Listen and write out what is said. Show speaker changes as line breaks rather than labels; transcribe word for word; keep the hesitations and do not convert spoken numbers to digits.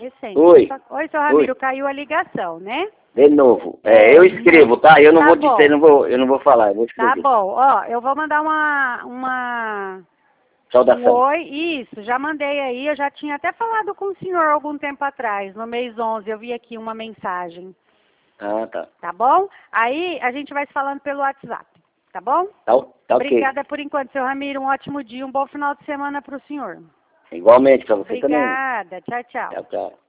recente.
Oi.
Oi, seu Ramiro,
Oi.
Caiu a ligação, né?
De novo. É,
É,
eu escrevo, tá? Eu não
tá
vou
bom.
dizer, não vou, eu não vou falar, eu vou
Tá
escrever.
bom, ó, eu vou mandar uma, uma, um
Saudação.
oi, isso, já mandei aí, eu já tinha até falado com o senhor algum tempo atrás, no mês onze, eu vi aqui uma mensagem,
Ah, tá.
tá bom? Aí a gente vai se falando pelo WhatsApp, tá bom?
Tá, tá ok.
Obrigada por enquanto, seu Ramiro, um ótimo dia, um bom final de semana para o senhor.
Igualmente pra você também.
Obrigada, tchau, tchau.
Tchau, tchau.